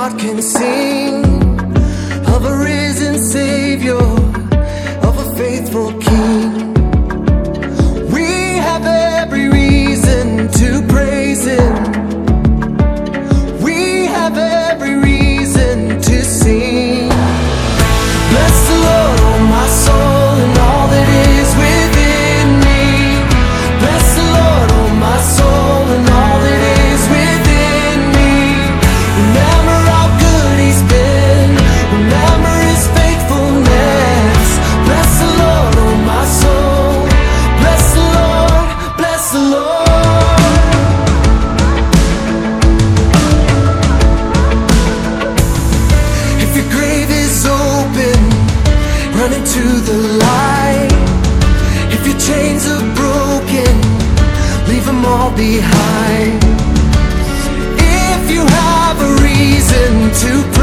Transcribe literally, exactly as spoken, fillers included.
heart can sing of a risen Savior, of a faithful King. We have every reason to praise Him. We have every reason to sing. Bless the Lord, oh my soul, and all that is within me. Bless the Lord, oh my soul, and all that is within me. Remember how good He's been. Remember His faithfulness. Bless the Lord, oh my soul. Bless the Lord, bless the Lord. If your grave is open, run into the light. If your chains are broken, leave them all behind. If you have a reason to pray,